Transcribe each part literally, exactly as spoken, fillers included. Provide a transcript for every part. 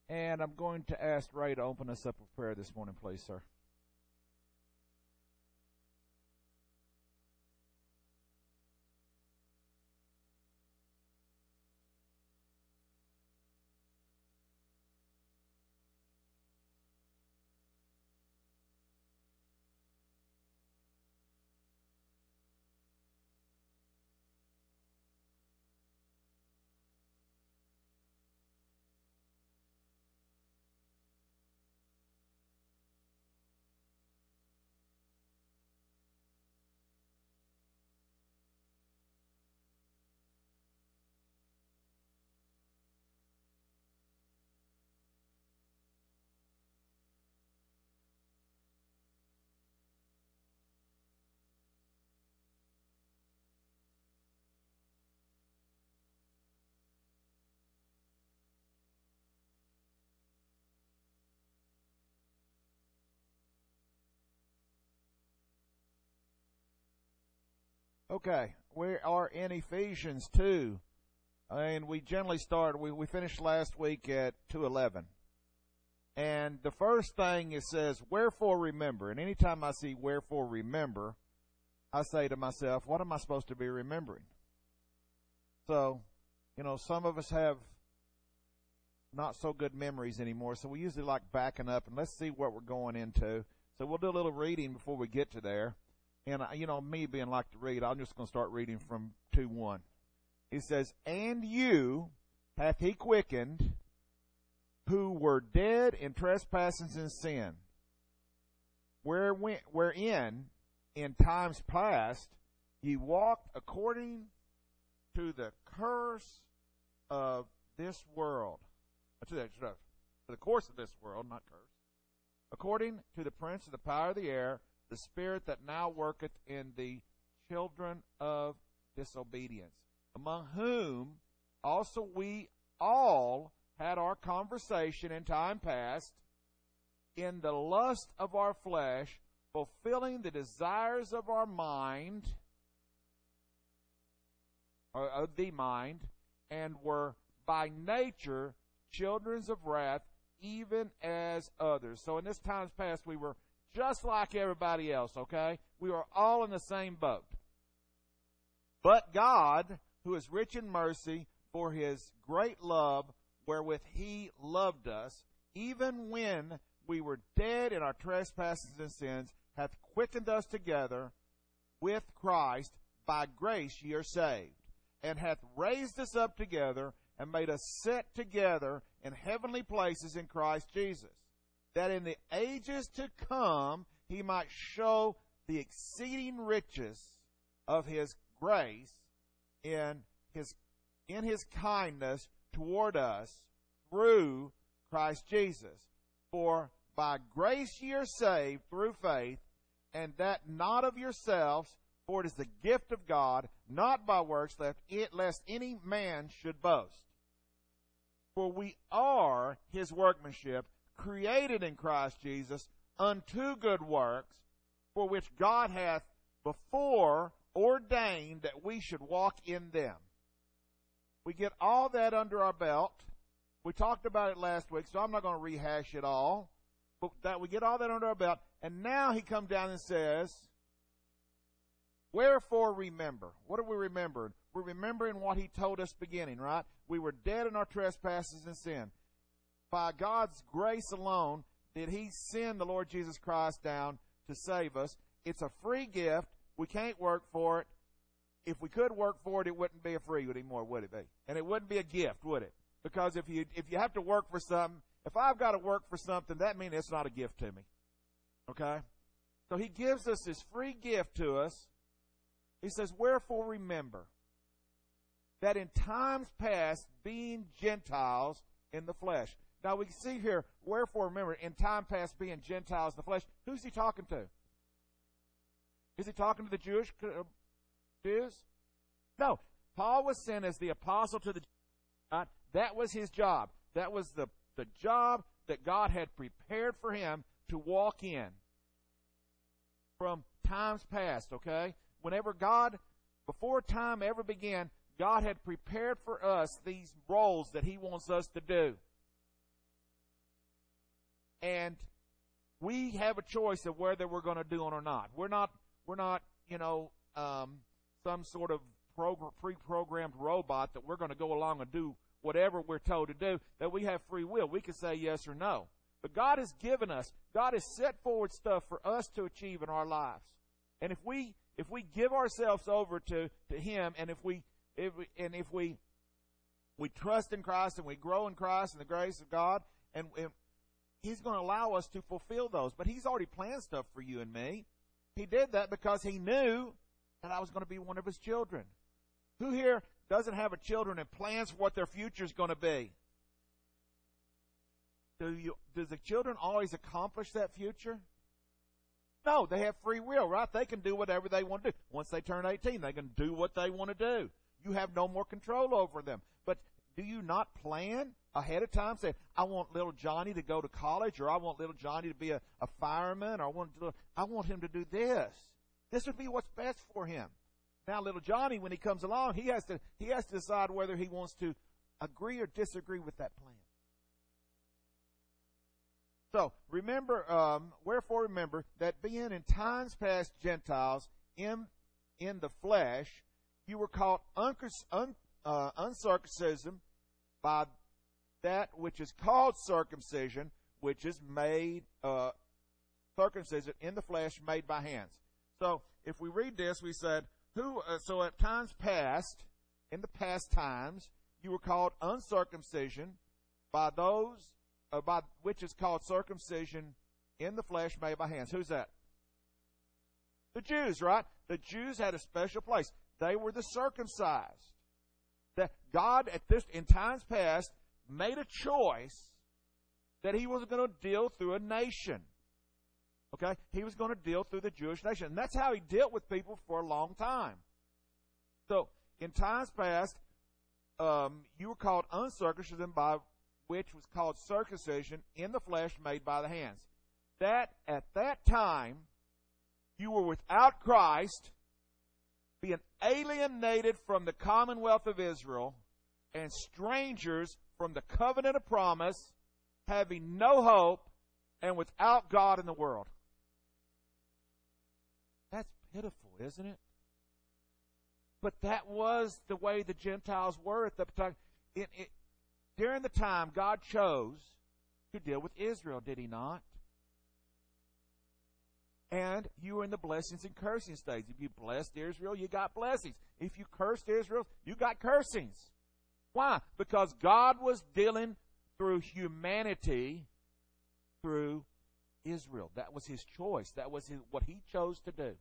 And I'm going to ask Ray to open us up with prayer this morning, please, sir. Okay, we are in Ephesians two, and we generally start, we, we finished last week at two eleven. And the first thing it says, wherefore remember. And anytime I see wherefore remember, I say to myself, what am I supposed to be remembering? So, you know, some of us have not so good memories anymore, so we usually like backing up, and let's see what we're going into. So we'll do a little reading before we get to there. And, you know, me being like to read, I'm just going to start reading from two one. It says, and you hath he quickened, who were dead in trespasses and sin, wherein, wherein in times past ye walked according to the curse of this world. To the, to the course of this world, not curse. According to the prince of the power of the air, the spirit that now worketh in the children of disobedience, among whom also we all had our conversation in time past, in the lust of our flesh, fulfilling the desires of our mind, or of the mind, and were by nature children of wrath, even as others. So in this times past, we were just like everybody else, okay? We were all in the same boat. But God, who is rich in mercy, for his great love wherewith he loved us, even when we were dead in our trespasses and sins, hath quickened us together with Christ. By grace ye are saved, and hath raised us up together, and made us sit together in heavenly places in Christ Jesus, that in the ages to come he might show the exceeding riches of his grace in his in his kindness toward us through Christ Jesus. For by grace ye are saved through faith, and that not of yourselves, for it is the gift of God, not by works, lest any man should boast. For we are his workmanship, created in Christ Jesus unto good works, for which God hath before ordained that we should walk in them. We get all that under our belt. We talked about it last week, so I'm not going to rehash it all. But that we get all that under our belt, and now he comes down and says, wherefore remember. What are we remembering? We're remembering what he told us beginning, right? We were dead in our trespasses and sin. By God's grace alone did he send the Lord Jesus Christ down to save us. It's a free gift. We can't work for it. If we could work for it, it wouldn't be a free anymore, would it be? And it wouldn't be a gift, would it? Because if you if you have to work for something, if I've got to work for something, that means it's not a gift to me. Okay? So he gives us this free gift to us. He says, wherefore remember that in times past, being Gentiles in the flesh. Now we can see here, wherefore remember, in time past being Gentiles in the flesh. Who's he talking to? Is he talking to the Jewish uh, Jews? No. Paul was sent as the apostle to the Jews. Uh, that was his job. That was the, the job that God had prepared for him to walk in from times past, okay? Whenever God, before time ever began, God had prepared for us these roles that he wants us to do. And we have a choice of whether we're going to do it or not. We're not, we're not, you know, um, some sort of program, pre-programmed robot that we're going to go along and do whatever we're told to do, that we have free will. We can say yes or no. But God has given us, God has set forward stuff for us to achieve in our lives. And if we, if we give ourselves over to, to Him, and if we, if we, and if we, we trust in Christ and we grow in Christ and the grace of God, and, and He's going to allow us to fulfill those. But He's already planned stuff for you and me. He did that because He knew that I was going to be one of His children. Who here doesn't have a children and plans for what their future is going to be? Do you, does the children always accomplish that future? No, they have free will, right? They can do whatever they want to do. Once they turn eighteen, they can do what they want to do. You have no more control over them. But do you not plan ahead of time? Say, I want little Johnny to go to college, or I want little Johnny to be a, a fireman, or I want, to, I want him to do this. This would be what's best for him. Now, little Johnny, when he comes along, he has to he has to decide whether he wants to agree or disagree with that plan. So, remember, um, wherefore remember that being in times past Gentiles in in the flesh, you were called uncirc- un, uh, uncircumcision by that which is called circumcision, which is made uh, circumcision in the flesh, made by hands. So, if we read this, we said, who? Uh, so at times past, in the past times, you were called uncircumcision by those, uh, by which is called circumcision in the flesh, made by hands. Who's that? The Jews, right? The Jews had a special place. They were the circumcised. That God, at this in times past, made a choice that He was going to deal through a nation. Okay? He was going to deal through the Jewish nation. And that's how He dealt with people for a long time. So, in times past, um, you were called uncircumcision, by which was called circumcision in the flesh, made by the hands. That, at that time, you were without Christ, being alienated from the commonwealth of Israel, and strangers from the covenant of promise, having no hope, and without God in the world. That's pitiful, isn't it? But that was the way the Gentiles were at the time. It, it, during the time, God chose to deal with Israel, did He not? And you were in the blessings and cursing stage. If you blessed Israel, you got blessings. If you cursed Israel, you got cursings. Why? Because God was dealing through humanity through Israel. That was His choice. That was his, what He chose to do.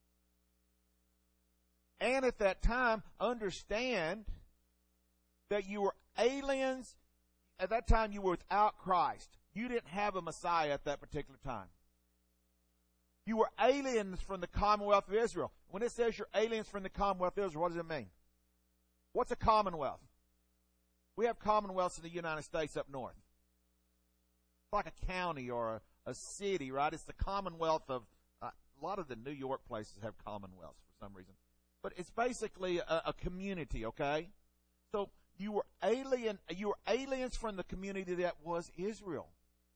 And at that time, understand that you were aliens. At that time, you were without Christ. You didn't have a Messiah at that particular time. You were aliens from the commonwealth of Israel. When it says you're aliens from the commonwealth of Israel, what does it mean? What's a commonwealth? We have commonwealths in the United States up north. It's like a county or a, a city, right? It's the commonwealth of, uh, a lot of the New York places have commonwealths for some reason. But it's basically a, a community, okay? So you were alien, you were aliens from the community that was Israel.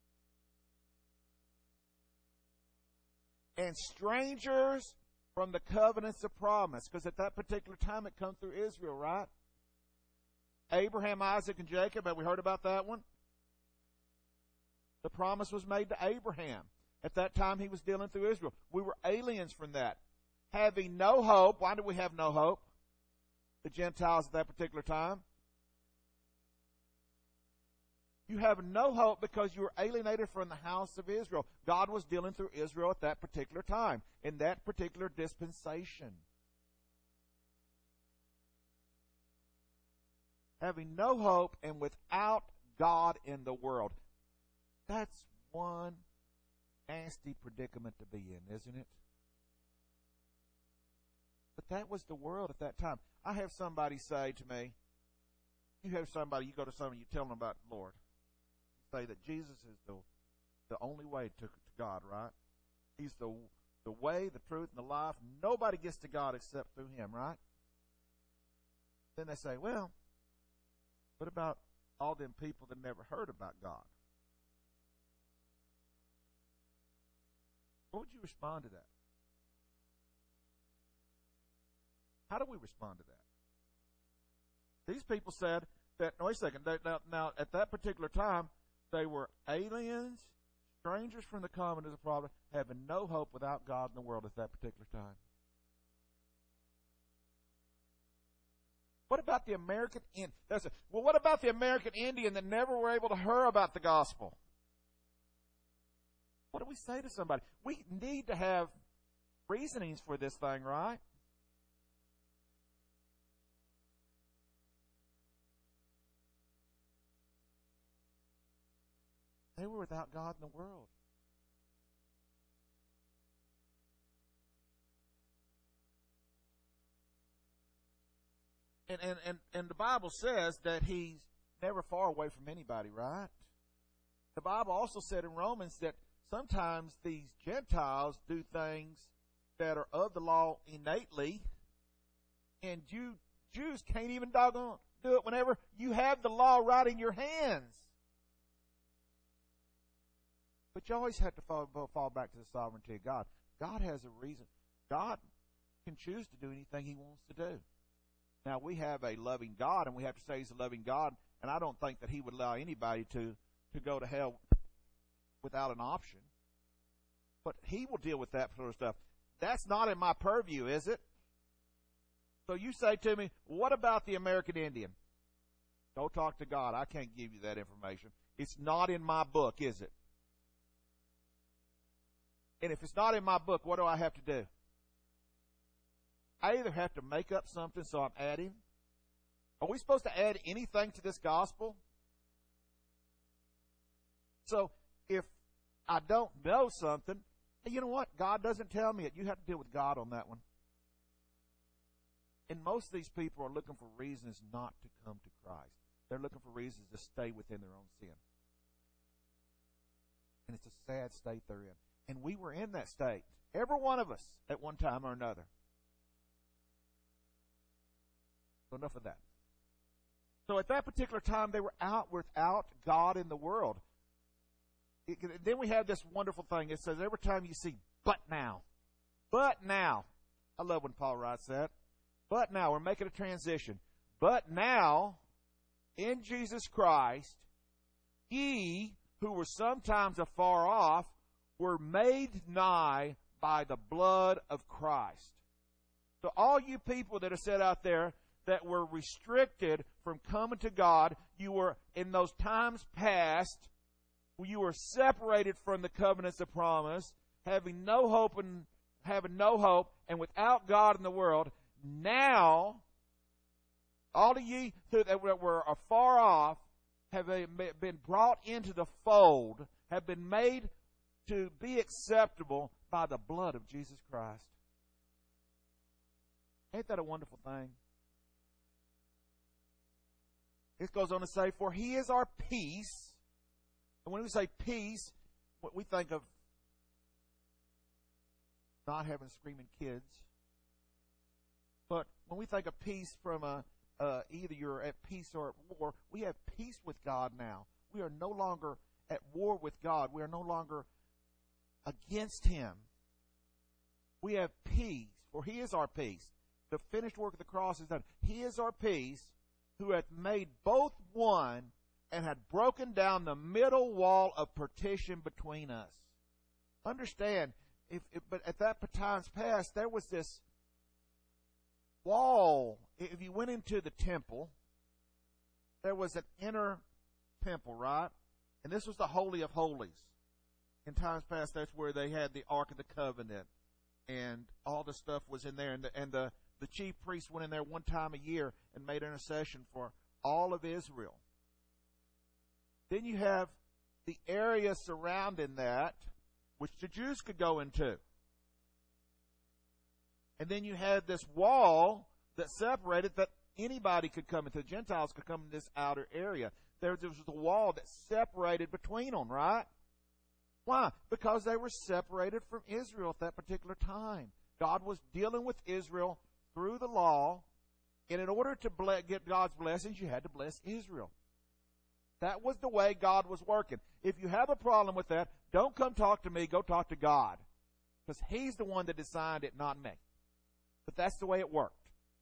And strangers from the covenants of promise. Because at that particular time it come through Israel, right? Abraham, Isaac, and Jacob, have we heard about that one? The promise was made to Abraham. At that time, he was dealing through Israel. We were aliens from that. Having no hope. Why did we have no hope? The Gentiles at that particular time. You have no hope because you were alienated from the house of Israel. God was dealing through Israel at that particular time, in that particular dispensation. Having no hope and without God in the world. That's one nasty predicament to be in, isn't it? But that was the world at that time. I have somebody say to me, you have somebody, you go to somebody, you tell them about the Lord. You say that Jesus is the the only way to, to God, right? He's the the way, the truth, and the life. Nobody gets to God except through Him, right? Then they say, well, what about all them people that never heard about God? What would you respond to that? How do we respond to that? These people said that, no, wait a second, they, now, now at that particular time, they were aliens, strangers from the common as a problem, having no hope without God in the world at that particular time. What about the American Indian? Well, what about the American Indian that never were able to hear about the gospel? What do we say to somebody? We need to have reasonings for this thing, right? They were without God in the world. And, and, and, and the Bible says that he's never far away from anybody, right? The Bible also said in Romans that sometimes these Gentiles do things that are of the law innately, and you Jews can't even doggone do it whenever you have the law right in your hands. But you always have to fall, fall back to the sovereignty of God. God has a reason. God can choose to do anything he wants to do. Now, we have a loving God, and we have to say he's a loving God, and I don't think that he would allow anybody to, to go to hell without an option. But he will deal with that sort of stuff. That's not in my purview, is it? So you say to me, what about the American Indian? Go talk to God. I can't give you that information. It's not in my book, is it? And if it's not in my book, what do I have to do? I either have to make up something so I'm adding. Are we supposed to add anything to this gospel? So if I don't know something, you know what? God doesn't tell me it. You have to deal with God on that one. And most of these people are looking for reasons not to come to Christ. They're looking for reasons to stay within their own sin. And it's a sad state they're in. And we were in that state. Every one of us at one time or another. So enough of that. So at that particular time, they were out without God in the world. It, then we have this wonderful thing. It says every time you see, but now. But now. I love when Paul writes that. But now. We're making a transition. But now, in Jesus Christ, ye who were sometimes afar off were made nigh by the blood of Christ. So all you people that are set out there that were restricted from coming to God, you were in those times past, you were separated from the covenants of promise, having no hope and having no hope, and without God in the world. Now, all of ye that were afar off have been brought into the fold, have been made to be acceptable by the blood of Jesus Christ. Ain't that a wonderful thing? It goes on to say, for he is our peace. And when we say peace, what we think of not having screaming kids. But when we think of peace from a, uh, either you're at peace or at war, we have peace with God now. We are no longer at war with God. We are no longer against him. We have peace, for he is our peace. The finished work of the cross is done. He is our peace, who hath made both one and had broken down the middle wall of partition between us. Understand, if, if but at that times past, there was this wall. If you went into the temple, there was an inner temple, right? And this was the Holy of Holies. In times past, that's where they had the Ark of the Covenant, and all the stuff was in there. And the, and the, the chief priest went in there one time a year and made intercession for all of Israel. Then you have the area surrounding that, which the Jews could go into. And then you had this wall that separated that anybody could come into. The Gentiles could come in this outer area. There, there was a wall that separated between them, right? Why? Because they were separated from Israel at that particular time. God was dealing with Israel through the law, and in order to ble- get God's blessings, you had to bless Israel. That was the way God was working. If you have a problem with that, don't come talk to me, go talk to God. because he's the one that designed it, not me. But that's the way it worked.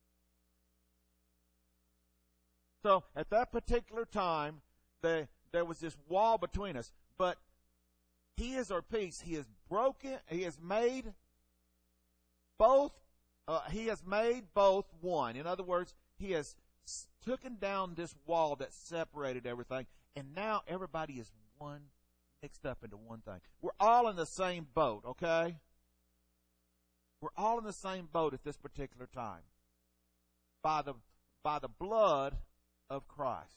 So at that particular time, the, there was this wall between us. But he is our peace. He has broken, he has made both, uh, he has made both one. In other words, he has taken down this wall that separated everything. And now everybody is one, mixed up into one thing. We're all in the same boat, okay? We're all in the same boat at this particular time. By the, by the blood of Christ.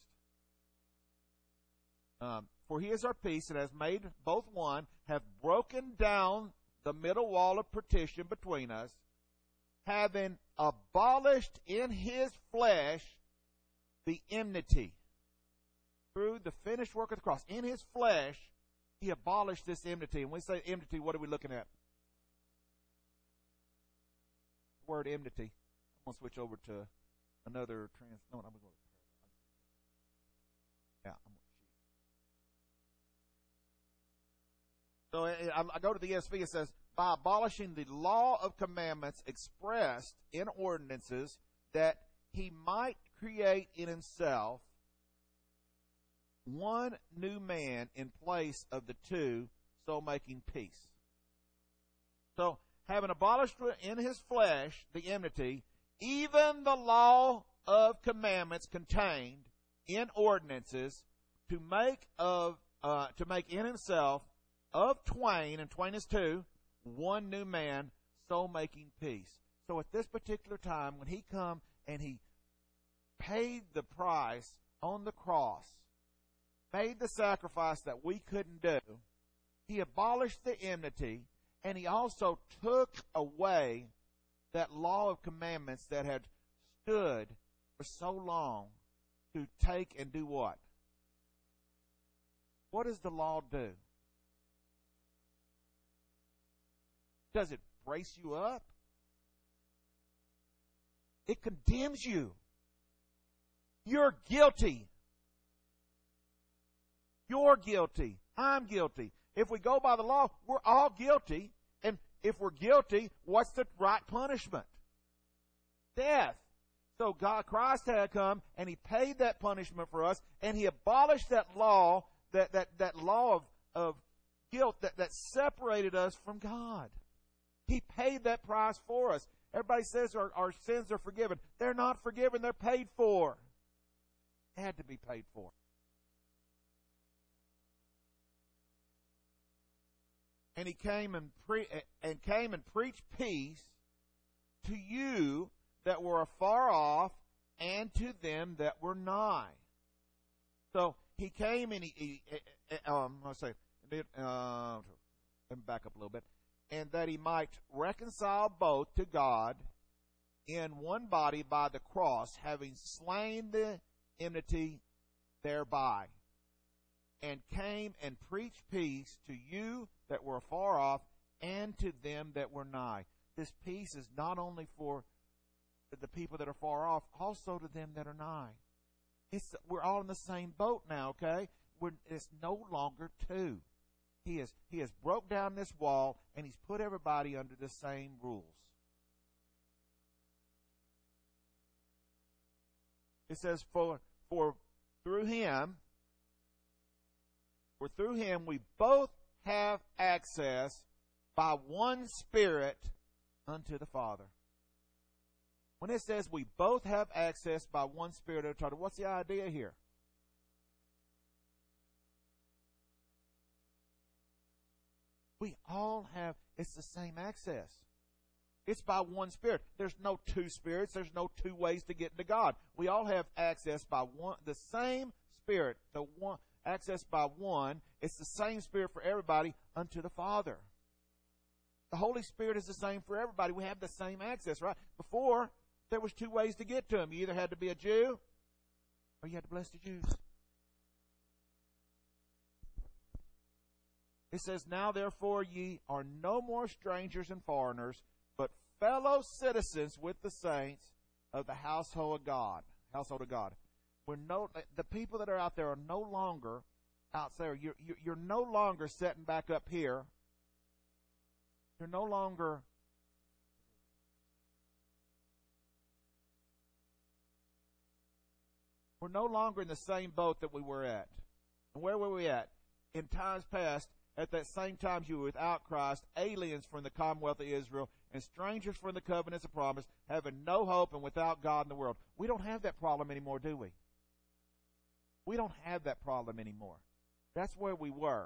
Um, for he is our peace and has made both one, have broken down the middle wall of partition between us, having abolished in his flesh the enmity. Through the finished work of the cross. In his flesh, he abolished this enmity. And when we say enmity, what are we looking at? The word enmity. I'm going to switch over to another trans. No, I'm going to go to Yeah, I'm So I go to the E S V, it says, by abolishing the law of commandments expressed in ordinances, that he might create in himself one new man in place of the two, so making peace. So, having abolished in his flesh the enmity, even the law of commandments contained in ordinances, to make of uh, to make in himself of twain, and twain is two, one new man, so making peace. So at this particular time, when he come and he paid the price on the cross, made the sacrifice that we couldn't do, he abolished the enmity, and he also took away that law of commandments that had stood for so long to take and do what? What does the law do? Does it brace you up? It condemns you. You're guilty. You're guilty. I'm guilty. If we go by the law, we're all guilty. And if we're guilty, what's the right punishment? Death. So God, Christ had come and he paid that punishment for us, and he abolished that law, that, that, that law of, of guilt that, that separated us from God. He paid that price for us. Everybody says our, our sins are forgiven. They're not forgiven. They're paid for. They had to be paid for. And he came and pre- and came and preached peace to you that were afar off, and to them that were nigh. So he came and he, he um, let's say, uh, let me back up a little bit, and that he might reconcile both to God in one body by the cross, having slain the enmity thereby, and came and preached peace to you that were afar off, and to them that were nigh. This peace is not only for the people that are far off, also to them that are nigh. It's, we're all in the same boat now, okay? We're, it's no longer two. He has, he has broke down this wall, and he's put everybody under the same rules. It says, for, for through him, for through him we both have access by one Spirit unto the Father. When it says we both have access by one Spirit unto the Father, what's the idea here? We all have, it's the same access. It's by one Spirit. There's no two spirits. There's no two ways to get to God. We all have access by one, the same Spirit, the one, access by one. It's the same Spirit for everybody unto the Father. The Holy Spirit is the same for everybody. We have the same access, right? Before, there was two ways to get to him. You either had to be a Jew, or you had to bless the Jews. It says, now therefore ye are no more strangers and foreigners, but fellow citizens with the saints of the household of God. Household of God. We're no, the people that are out there are no longer out there. You're, you're, you're no longer sitting back up here You're no longer We're no longer in the same boat that we were at. And where were we at? In times past, at that same time you were without Christ, aliens from the commonwealth of Israel, and strangers from the covenants of promise, having no hope and without God in the world. We don't have that problem anymore, do we? We don't have that problem anymore. That's where we were.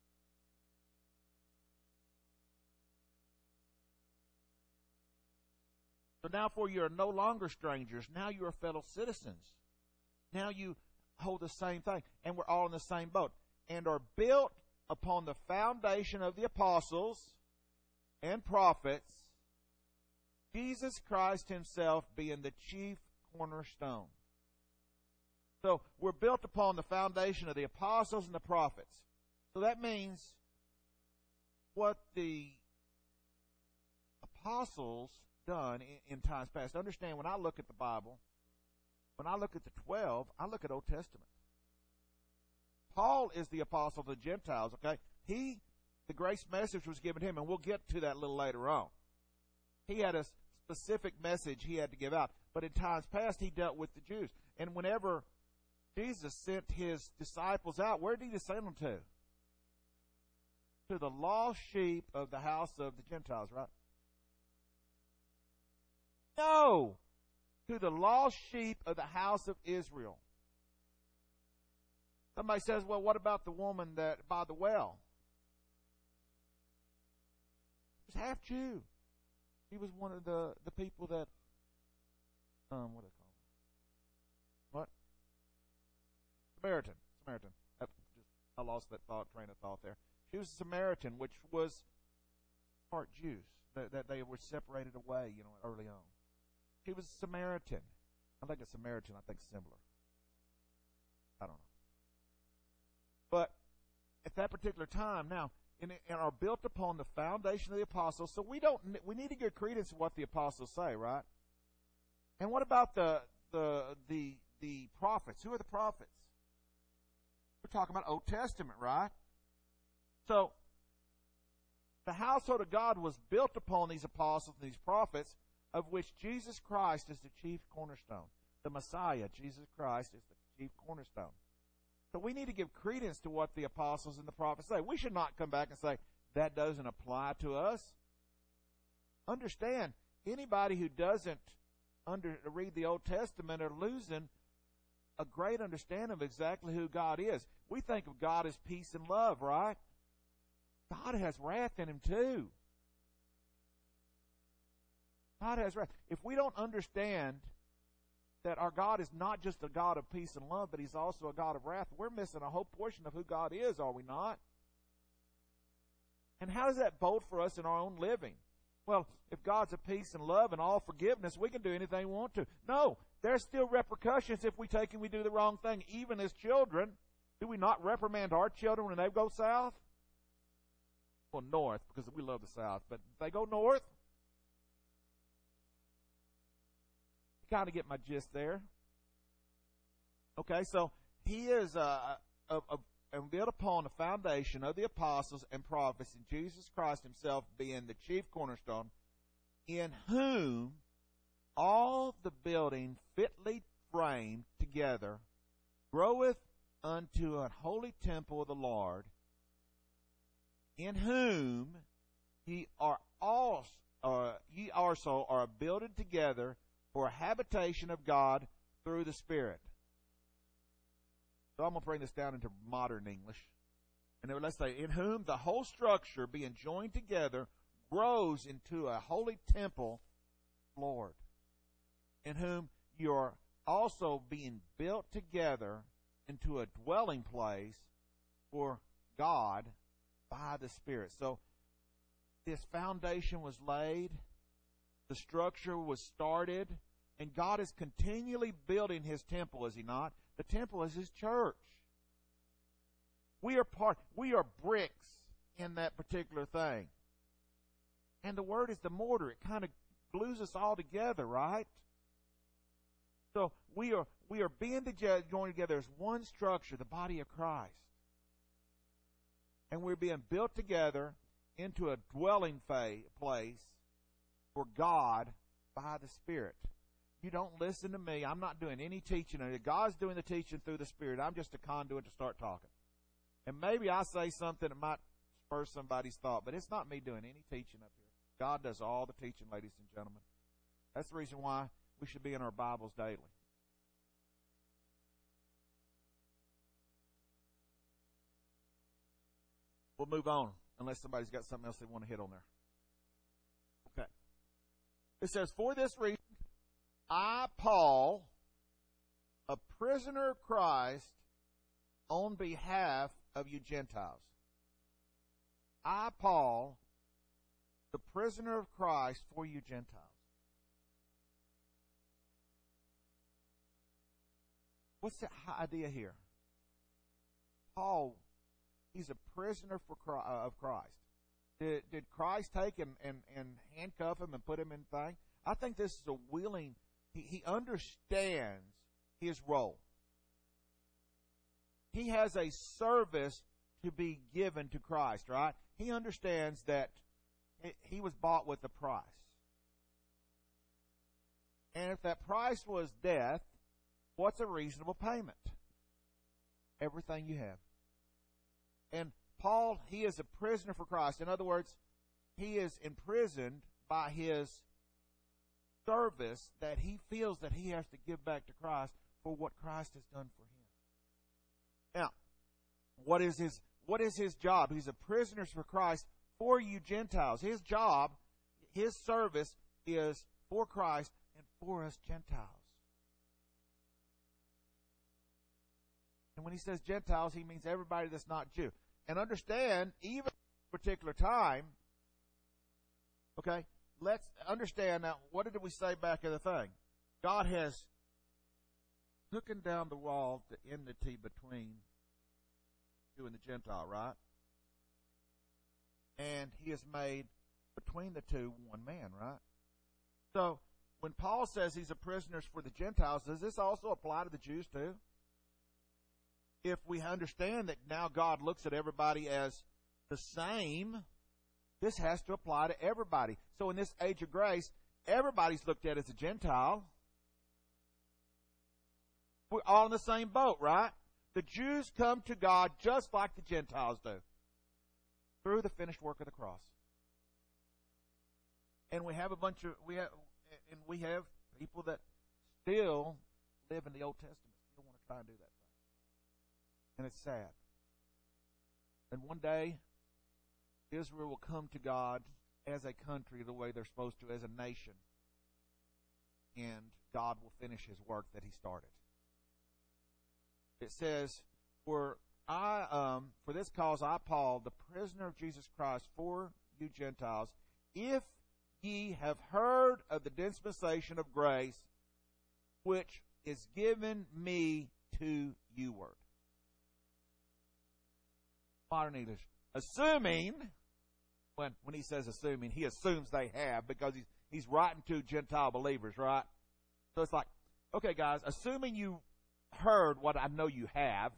So now for you are no longer strangers. Now you are fellow citizens. Now you hold the same thing. And we're all in the same boat. And are built upon the foundation of the apostles and prophets, Jesus Christ himself being the chief cornerstone. So we're built upon the foundation of the apostles and the prophets. So that means what the apostles done in, in times past. Understand, when I look at the Bible, when I look at the twelve, I look at Old Testament. Paul is the apostle to the Gentiles, okay? He, the grace message was given to him, and we'll get to that a little later on. He had a specific message he had to give out. But in times past, he dealt with the Jews. And whenever Jesus sent his disciples out, where did he send them to? To the lost sheep of the house of the Gentiles, right? No! To the lost sheep of the house of Israel. Somebody says, well, what about the woman that by the well? She was half Jew. She was one of the, the people that, um, what do they call them? What? Samaritan. Samaritan. That just, I lost that thought, train of thought there. She was a Samaritan, which was part Jews, that, that they were separated away, you know, early on. She was a Samaritan. I think a Samaritan, I think similar. I don't know. But at that particular time, now, and, and are built upon the foundation of the apostles. So we don't, we need to give credence to what the apostles say, right? And what about the the the the prophets? Who are the prophets? We're talking about Old Testament, right? So the household of God was built upon these apostles and these prophets, of which Jesus Christ is the chief cornerstone. The Messiah, Jesus Christ, is the chief cornerstone. So we need to give credence to what the apostles and the prophets say. We should not come back and say, that doesn't apply to us. Understand, anybody who doesn't under, read the Old Testament are losing a great understanding of exactly who God is. We think of God as peace and love, right? God has wrath in him too. God has wrath. If we don't understand that our God is not just a God of peace and love, but he's also a God of wrath, we're missing a whole portion of who God is, are we not? And how does that bode for us in our own living? Well, if God's a peace and love and all forgiveness, we can do anything we want to. No, there's still repercussions if we take and we do the wrong thing, even as children. Do we not reprimand our children when they go south? Well, north, because we love the south, but if they go north, kind of get my gist there. Okay, so he is uh, a, a, a, built upon the foundation of the apostles and prophets, and Jesus Christ himself being the chief cornerstone, in whom all the building fitly framed together groweth unto an holy temple of the Lord, in whom ye are also, uh, ye also are builded together for a habitation of God through the Spirit. So I'm going to bring this down into modern English. And let's say, in whom the whole structure being joined together grows into a holy temple, Lord. In whom you are also being built together into a dwelling place for God by the Spirit. So this foundation was laid. The structure was started, and God is continually building his temple, is he not? The temple is his church. We are part, we are bricks in that particular thing. And the word is the mortar. It kind of glues us all together, right? So we are we are being together, joined together as one structure, the body of Christ. And we're being built together into a dwelling fa- place for God by the Spirit. You don't listen to me. I'm not doing any teaching. God's doing the teaching through the Spirit. I'm just a conduit to start talking. And maybe I say something that might spur somebody's thought, but it's not me doing any teaching up here. God does all the teaching, ladies and gentlemen. That's the reason why we should be in our Bibles daily. We'll move on, unless somebody's got something else they want to hit on there. Okay. It says, for this reason, I, Paul, a prisoner of Christ, on behalf of you Gentiles. I, Paul, the prisoner of Christ for you Gentiles. What's the idea here? Paul, he's a prisoner for Christ, uh, of Christ. Did, did Christ take and, and, and handcuff him and put him in thing? I think this is a willing, he, he understands his role. He has a service to be given to Christ, right? He understands that he was bought with a price. And if that price was death, what's a reasonable payment? Everything you have. And Paul, he is a prisoner for Christ. In other words, he is imprisoned by his service that he feels that he has to give back to Christ for what Christ has done for him. Now, what is his what is his job? He's a prisoner for Christ for you Gentiles. His job, his service is for Christ and for us Gentiles. And when he says Gentiles, he means everybody that's not Jew. And understand, even at a particular time, okay, let's understand now, what did we say back in the thing? God has taken down the wall, the enmity between Jew and the Gentile, right? And he has made between the two one man, right? So, when Paul says he's a prisoner for the Gentiles, does this also apply to the Jews too? If we understand that now God looks at everybody as the same, this has to apply to everybody. So in this age of grace, everybody's looked at as a Gentile. We're all in the same boat, right? The Jews come to God just like the Gentiles do, through the finished work of the cross. And we have a bunch of we have, and we have people that still live in the Old Testament. Still want to try and do that. And it's sad. And one day, Israel will come to God as a country the way they're supposed to, as a nation. And God will finish his work that he started. It says, For I, um, for this cause I, Paul, the prisoner of Jesus Christ, for you Gentiles, if ye have heard of the dispensation of grace, which is given me to you word. Modern English. Assuming, when when he says assuming, he assumes they have, because he's he's writing to Gentile believers, right? So it's like, okay, guys, assuming you heard what I know you have,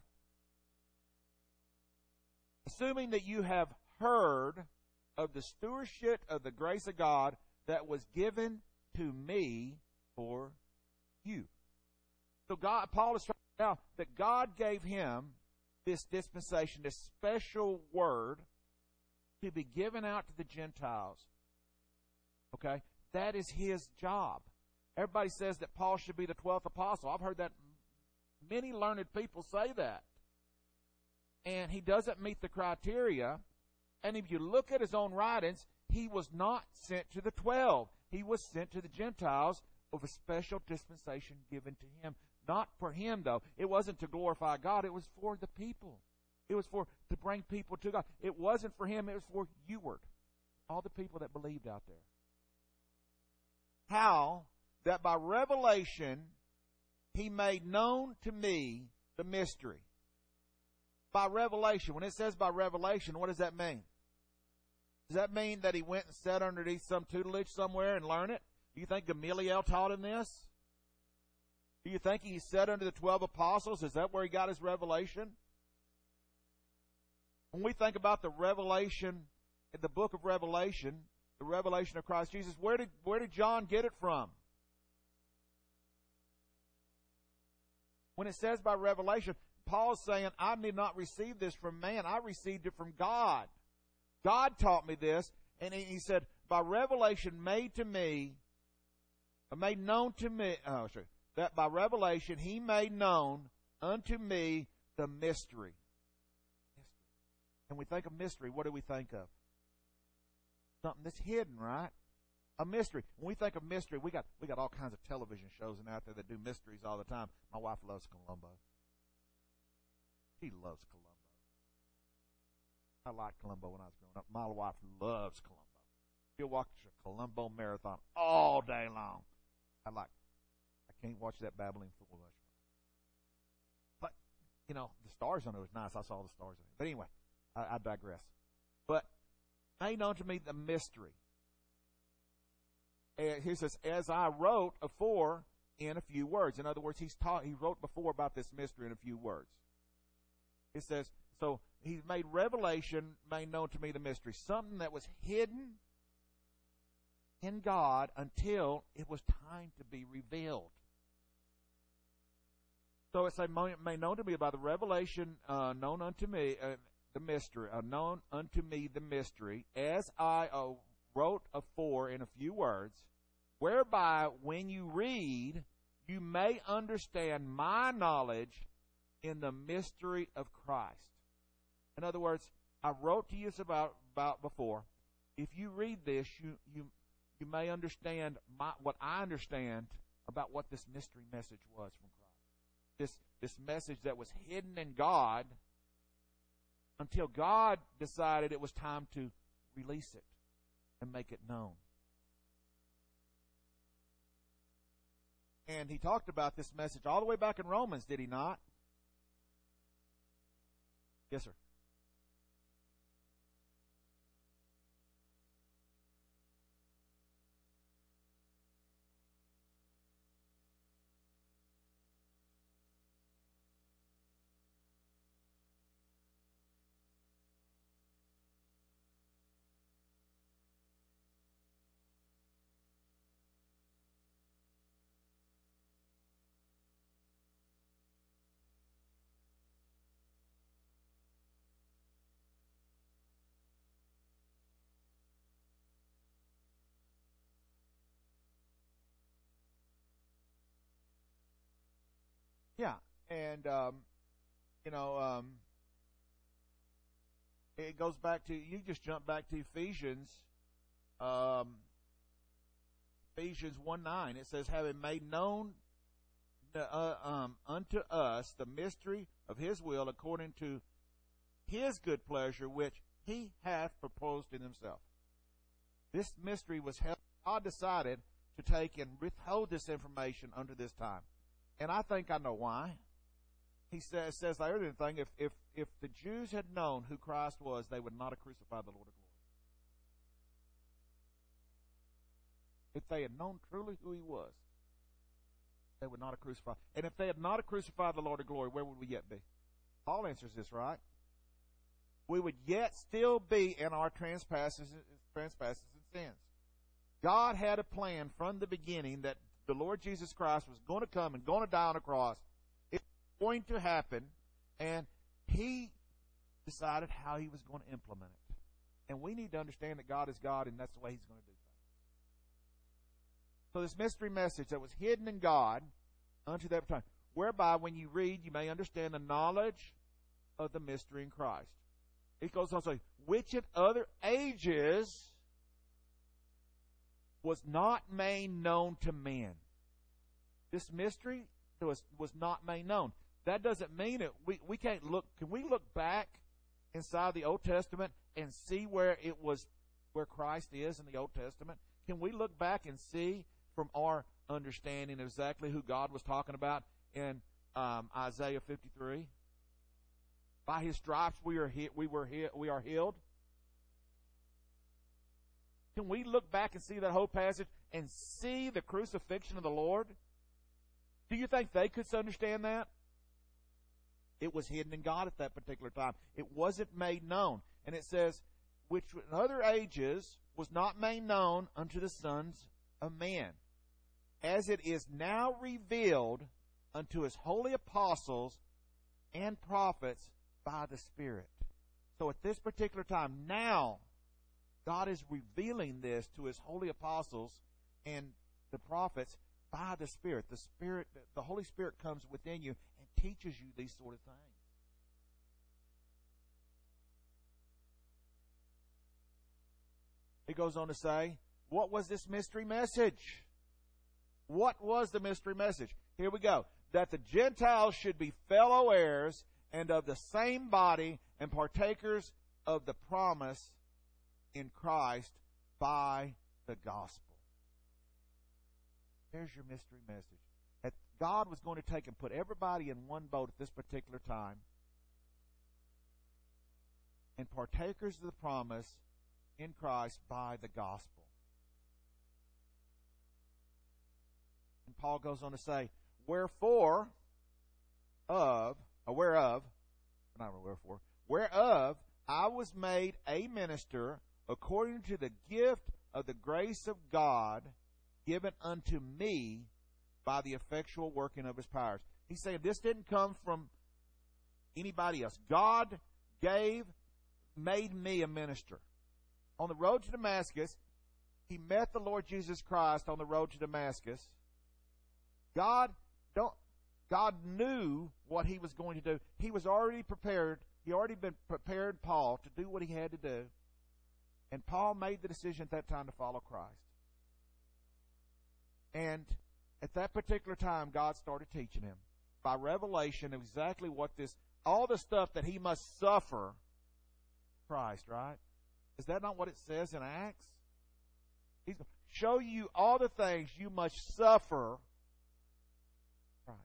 assuming that you have heard of the stewardship of the grace of God that was given to me for you. So God, Paul is trying to tell that God gave him this dispensation, this special word to be given out to the Gentiles. Okay? That is his job. Everybody says that Paul should be the twelfth apostle. I've heard that many learned people say that. And he doesn't meet the criteria. And if you look at his own writings, he was not sent to the twelve. He was sent to the Gentiles with a special dispensation given to him. Not for him, though. It wasn't to glorify God. It was for the people. It was for to bring people to God. It wasn't for him. It was for youward, all the people that believed out there. How? That by revelation he made known to me the mystery. By revelation. When it says by revelation, what does that mean? Does that mean that he went and sat underneath some tutelage somewhere and learned it? Do you think Gamaliel taught him this? Do you think he sat under the twelve apostles? Is that where he got his revelation? When we think about the revelation in the book of Revelation, the revelation of Christ Jesus, where did, where did John get it from? When it says by revelation, Paul's saying, I did not receive this from man. I received it from God. God taught me this. And he, he said, by revelation made to me, or made known to me, oh, sorry, that by revelation he made known unto me the mystery. When we think of mystery, what do we think of? Something that's hidden, right? A mystery. When we think of mystery, we got we got all kinds of television shows out there that do mysteries all the time. My wife loves Columbo. She loves Columbo. I liked Columbo when I was growing up. My wife loves Columbo. She'll watch a Columbo marathon all day long. I like. I can't watch that babbling fool. But you know, the stars on it was nice. I saw the stars in it. But anyway, I, I digress. But made known to me the mystery. And he says, as I wrote afore in a few words. In other words, he's taught, he wrote before about this mystery in a few words. It says, so he's made revelation, made known to me the mystery. Something that was hidden in God until it was time to be revealed. So it's made known to me by the revelation, uh, known unto me, uh, the mystery, uh, known unto me the mystery, as I uh, wrote afore in a few words, whereby when you read, you may understand my knowledge in the mystery of Christ. In other words, I wrote to you about, about before. If you read this, you you you may understand my, what I understand about what this mystery message was from Christ. This this message that was hidden in God until God decided it was time to release it and make it known. And he talked about this message all the way back in Romans, did he not? Yes, sir. Yeah, and um, you know, um, it goes back to, you just jump back to Ephesians, um, Ephesians one nine. It says, having made known the, uh, um, unto us the mystery of His will according to His good pleasure, which He hath proposed in Himself. This mystery was held. God decided to take and withhold this information unto this time. And I think I know why. He says, says there in the thing, if, if, if the Jews had known who Christ was, they would not have crucified the Lord of glory. If they had known truly who He was, they would not have crucified. And if they had not have crucified the Lord of glory, where would we yet be? Paul answers this, right? We would yet still be in our trespasses, trespasses and sins. God had a plan from the beginning that the Lord Jesus Christ was going to come and going to die on a cross. It was going to happen, and He decided how He was going to implement it. And we need to understand that God is God, and that's the way He's going to do things. So this mystery message that was hidden in God unto that time, whereby when you read, you may understand the knowledge of the mystery in Christ. It goes on to say, which in other ages was not made known to men. This mystery was, was not made known. That doesn't mean it. We, we can't look. Can we look back inside the Old Testament and see where it was, where Christ is in the Old Testament? Can we look back and see from our understanding exactly who God was talking about in um, Isaiah fifty-three? By His stripes we are he, we were he, we are healed. Can we look back and see that whole passage and see the crucifixion of the Lord? Do you think they could understand that? It was hidden in God at that particular time. It wasn't made known. And it says, which in other ages was not made known unto the sons of men, as it is now revealed unto his holy apostles and prophets by the Spirit. So at this particular time, now, God is revealing this to his holy apostles and the prophets by the Spirit. The Spirit, the Holy Spirit comes within you and teaches you these sort of things. He goes on to say, what was this mystery message? What was the mystery message? Here we go. That the Gentiles should be fellow heirs and of the same body and partakers of the promise in Christ by the gospel. There's your mystery message. That God was going to take and put everybody in one boat at this particular time, and partakers of the promise in Christ by the gospel. And Paul goes on to say, wherefore of, or whereof, not wherefore, whereof I was made a minister according to the gift of the grace of God given unto me by the effectual working of his powers. He's saying this didn't come from anybody else. God gave, made me a minister. On the road to Damascus, he met the Lord Jesus Christ on the road to Damascus. God don't God knew what he was going to do. He was already prepared. He already been prepared Paul to do what he had to do. And Paul made the decision at that time to follow Christ. And at that particular time, God started teaching him by revelation of exactly what this, all the stuff that he must suffer Christ, right? Is that not what it says in Acts? He's going to show you all the things you must suffer Christ.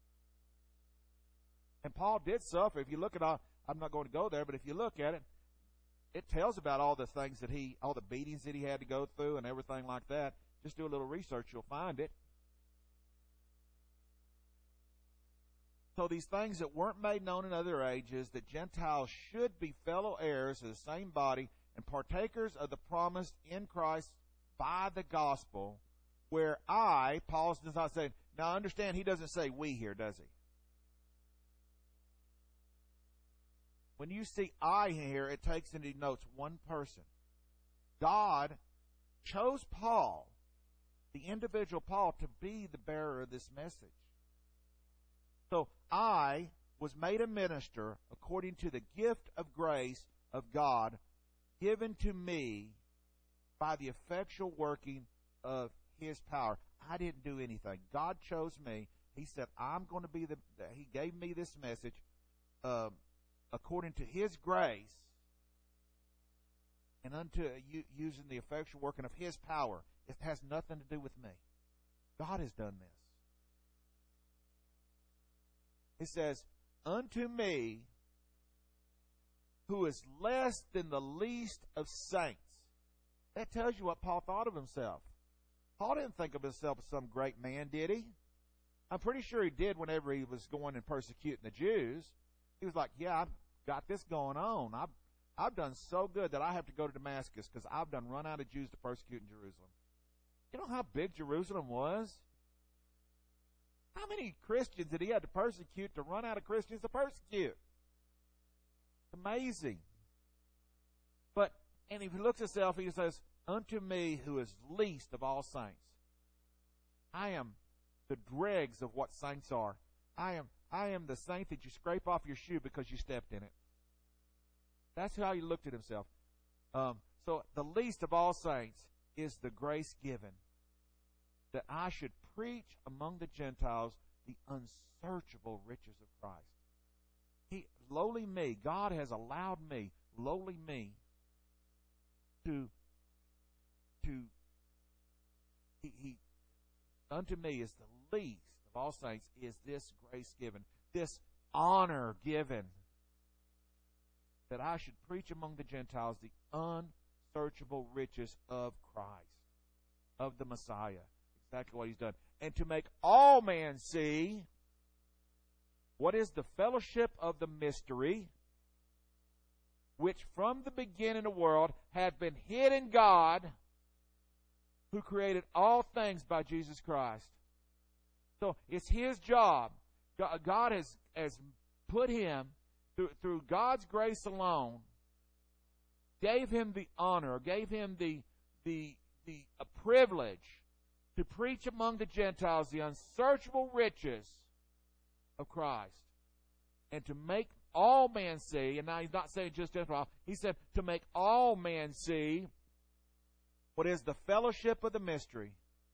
And Paul did suffer. If you look at all, I'm not going to go there, but if you look at it, it tells about all the things that he, all the beatings that he had to go through and everything like that. Just do a little research, you'll find it. So these things that weren't made known in other ages, that Gentiles should be fellow heirs of the same body and partakers of the promise in Christ by the gospel, where I, Paul does not say, now understand, he doesn't say we here, does he? When you see I here, it takes and denotes one person. God chose Paul, the individual Paul, to be the bearer of this message. So I was made a minister according to the gift of grace of God given to me by the effectual working of his power. I didn't do anything. God chose me. He said, I'm going to be the, he gave me this message uh, according to his grace and unto you, using the effectual working of his power. It has nothing to do with me. God has done this. It says, unto me, who is less than the least of saints. That tells you what Paul thought of himself. Paul didn't think of himself as some great man, did he? I'm pretty sure he did whenever he was going and persecuting the Jews. He was like, yeah, I've got this going on. I've, I've done so good that I have to go to Damascus because I've done run out of Jews to persecute in Jerusalem. You know how big Jerusalem was? How many Christians did he have to persecute to run out of Christians to persecute? Amazing. But, and if he looks at himself, he says, unto me who is least of all saints. I am the dregs of what saints are. I am, I am the saint that you scrape off your shoe because you stepped in it. That's how he looked at himself. Um, so the least of all saints is the grace given that I should preach among the Gentiles the unsearchable riches of Christ. He, lowly me, God has allowed me, lowly me, to, to, he, he, unto me is the least of all saints is this grace given, this honor given, that I should preach among the Gentiles the unsearchable riches of Christ, of the Messiah. Exactly what he's done. And to make all men see what is the fellowship of the mystery, which from the beginning of the world have been hid in God, who created all things by Jesus Christ. So it's His job. God has, has put Him, through, through God's grace alone, gave Him the honor, gave Him the, the, the a privilege to preach among the Gentiles the unsearchable riches of Christ, and to make all men see, and now He's not saying just Gentiles, He said to make all men see what is the fellowship of the mystery.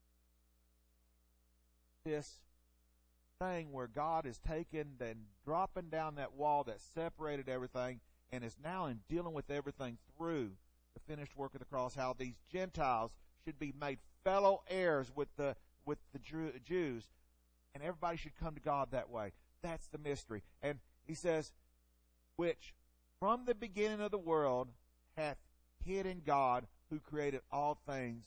This thing where God is taking and dropping down that wall that separated everything and is now in dealing with everything through the finished work of the cross, how these Gentiles should be made fellow heirs with the with the Jews, and everybody should come to God that way. That's the mystery. And He says, which from the beginning of the world hath hid in God, who created all things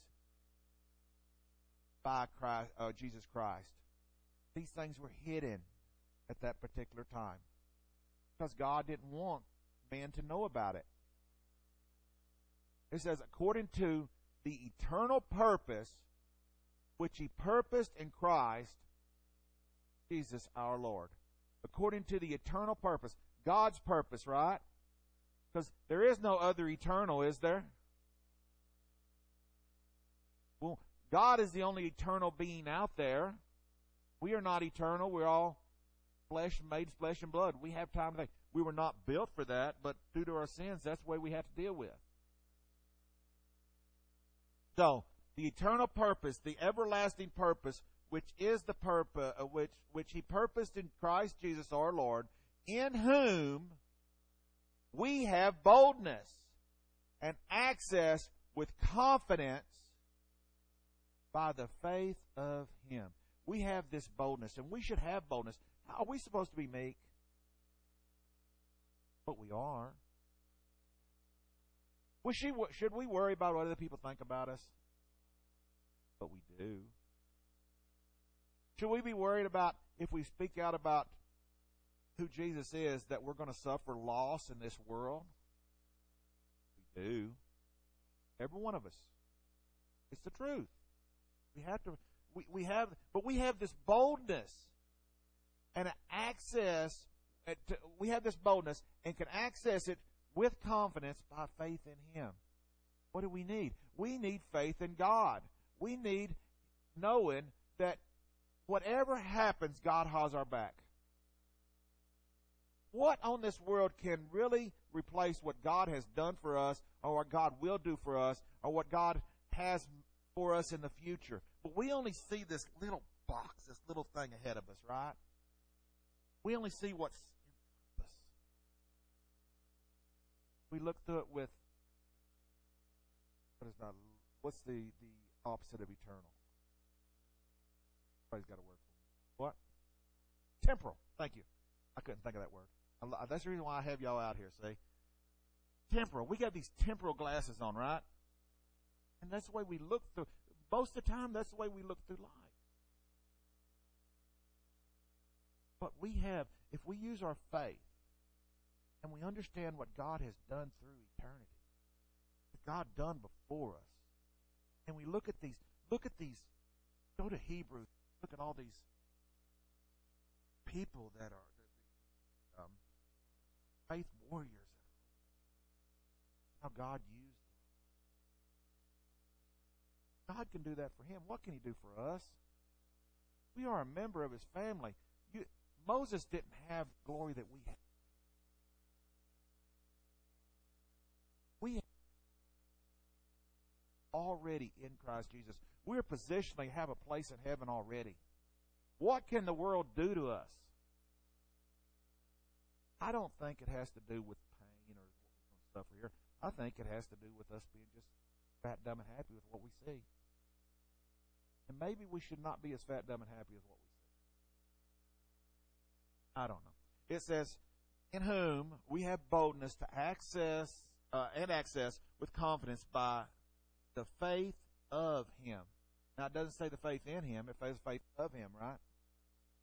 by Christ, uh, Jesus Christ. These things were hidden at that particular time because God didn't want man to know about it. It says, according to the eternal purpose which He purposed in Christ Jesus our Lord. According to the eternal purpose. God's purpose, right? Because there is no other eternal, is there? Well, God is the only eternal being out there. We are not eternal. We're all flesh, made flesh and blood. We have time to think. We were not built for that, but due to our sins, that's the way we have to deal with. So, the eternal purpose, the everlasting purpose, which is the purpose, uh, which which He purposed in Christ Jesus our Lord, in whom we have boldness and access with confidence by the faith of Him. We have this boldness, and we should have boldness. How are we supposed to be meek? But we are. Well, should we worry about what other people think about us? But we do. Should we be worried about, if we speak out about who Jesus is, that we're going to suffer loss in this world? We do. Every one of us. It's the truth. We have to, we, we have, but we have this boldness and access, to, we have this boldness and can access it with confidence by faith in Him. What do we need? We need faith in God. We need knowing that whatever happens, God has our back. What on this world can really replace what God has done for us, or what God will do for us, or what God has for us in the future? But we only see this little box, this little thing ahead of us, right? We only see what's in front of us. We look through it with, what is not, what's the, the opposite of eternal? Everybody's got a word for me. What? Temporal. Thank you. I couldn't think of that word. I, that's the reason why I have y'all out here, see? Temporal. We got these temporal glasses on, right? And that's the way we look through. Most of the time, that's the way we look through life. But we have, if we use our faith and we understand what God has done through eternity, what God done before us, and we look at these, look at these, go to Hebrews, look at all these people that are um, faith warriors, how God used them. God can do that for him. What can He do for us? We are a member of His family. You, Moses didn't have glory that we have. We have already in Christ Jesus. We're positionally have a place in heaven already. What can the world do to us? I don't think it has to do with pain or what we're going to suffer here. I think it has to do with us being just fat, dumb, and happy with what we see. And maybe we should not be as fat, dumb, and happy as what we see. I don't know. It says, in whom we have boldness to access uh, and access with confidence by the faith of Him. Now, it doesn't say the faith in Him. It says faith of Him, right?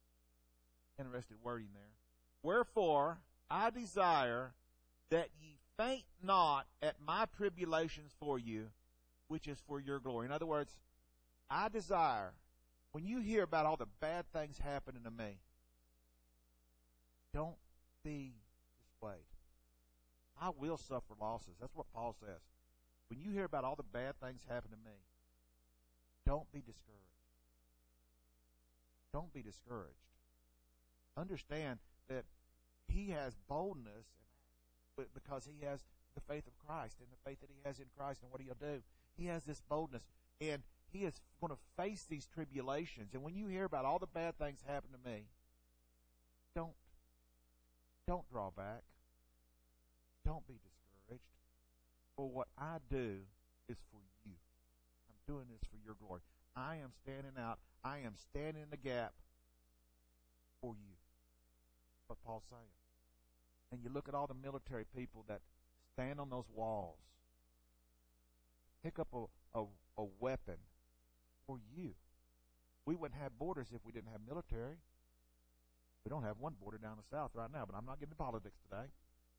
Interesting wording there. Wherefore, I desire that ye faint not at my tribulations for you, which is for your glory. In other words, I desire, when you hear about all the bad things happening to me, don't be dissuaded. I will suffer losses. That's what Paul says. When you hear about all the bad things happening to me, don't be discouraged. Don't be discouraged. Understand that he has boldness because he has the faith of Christ, and the faith that he has in Christ, and what he'll do. He has this boldness, and he is going to face these tribulations. And when you hear about all the bad things happen to me, don't, don't draw back. Don't be discouraged. For what I do is for you. I'm doing this for your glory. I am standing out. I am standing in the gap for you. What Paul's saying. And you look at all the military people that stand on those walls, pick up a, a, a weapon for you. We wouldn't have borders if we didn't have military. We don't have one border down the south right now, but I'm not getting into politics today.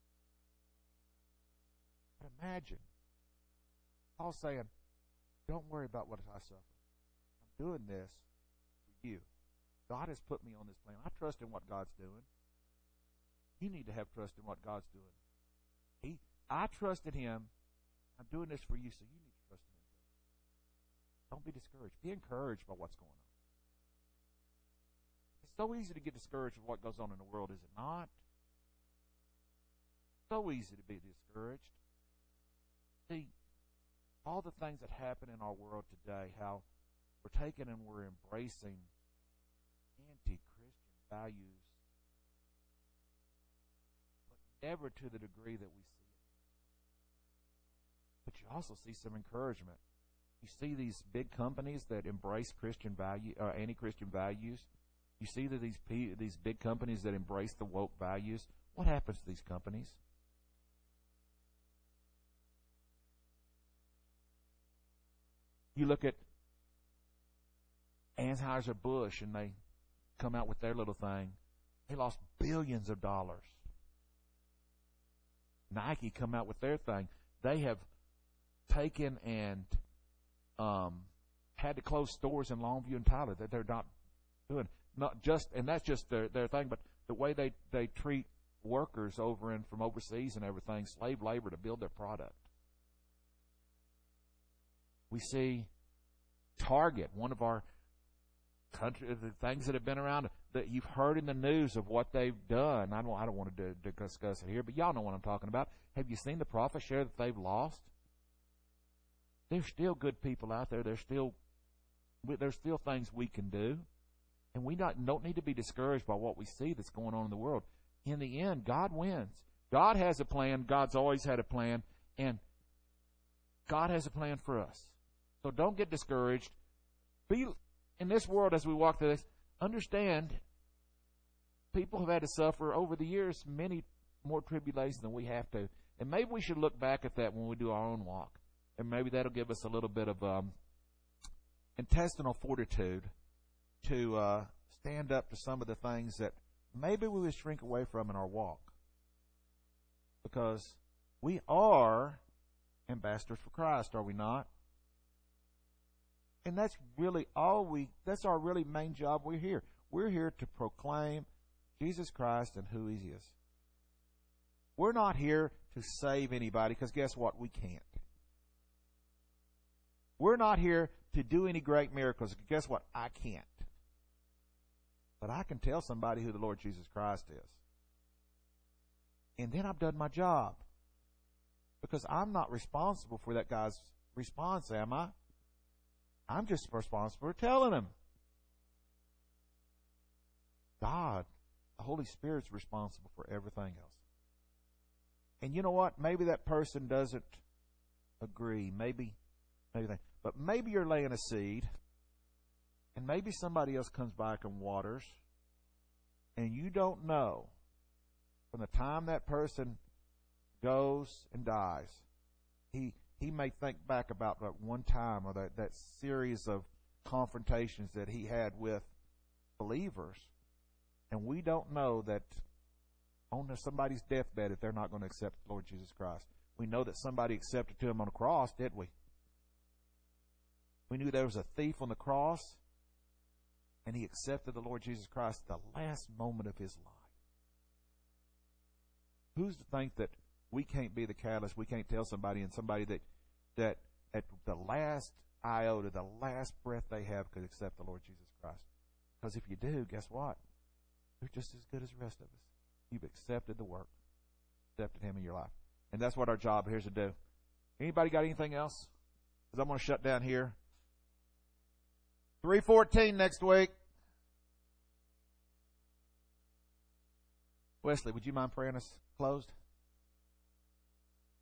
But imagine Paul's saying, don't worry about what I suffer. I'm doing this for you. God has put me on this plan. I trust in what God's doing. You need to have trust in what God's doing. He, I trusted him. I'm doing this for you, so you need to trust in him too. Don't be discouraged. Be encouraged by what's going on. It's so easy to get discouraged with what goes on in the world, is it not? So easy to be discouraged. See, all the things that happen in our world today, how we're taking and we're embracing anti-Christian values, never to the degree that we see it. But you also see some encouragement. You see these big companies that embrace Christian value, uh, anti-Christian values. You see that these p- these big companies that embrace the woke values. What happens to these companies? You look at Anheuser-Busch, and they come out with their little thing. They lost billions of dollars. Nike come out with their thing. They have taken and um, had to close stores in Longview and Tyler that they're not doing. Not just, and that's just their, their thing, but the way they, they treat workers over and from overseas and everything, slave labor to build their product. We see Target, one of our country, the things that have been around that you've heard in the news of what they've done. I don't, I don't want to, do, to discuss it here, but y'all know what I'm talking about. Have you seen the profit share that they've lost? There's still good people out there. There's still, there's still things we can do, and we not, don't need to be discouraged by what we see that's going on in the world. In the end, God wins. God has a plan. God's always had a plan, and God has a plan for us. So don't get discouraged. Be in this world as we walk through this. Understand, people have had to suffer over the years many more tribulations than we have to. And maybe we should look back at that when we do our own walk. And maybe that'll give us a little bit of um, intestinal fortitude to uh, stand up to some of the things that maybe we would shrink away from in our walk. Because we are ambassadors for Christ, are we not? And that's really all we, that's our really main job. We're here. We're here to proclaim Jesus Christ and who he is. We're not here to save anybody, because guess what? We can't. We're not here to do any great miracles. Guess what? I can't. But I can tell somebody who the Lord Jesus Christ is. And then I've done my job. Because I'm not responsible for that guy's response, am I? I'm just responsible for telling him. God, the Holy Spirit's responsible for everything else. And you know what? Maybe that person doesn't agree. Maybe, maybe they, but maybe you're laying a seed, and maybe somebody else comes back and waters, and you don't know from the time that person goes and dies, he he may think back about that one time or that, that series of confrontations that he had with believers, and we don't know that on somebody's deathbed if they're not going to accept the Lord Jesus Christ. We know that somebody accepted to him on the cross, didn't we? We knew there was a thief on the cross, and he accepted the Lord Jesus Christ at the last moment of his life. Who's to think that we can't be the catalyst? We can't tell somebody, and somebody that, that at the last iota, the last breath they have, could accept the Lord Jesus Christ. Because if you do, guess what? You're just as good as the rest of us. You've accepted the work, accepted him in your life. And that's what our job here is to do. Anybody got anything else? Because I'm going to shut down here. three fourteen next week. Wesley, would you mind praying us closed?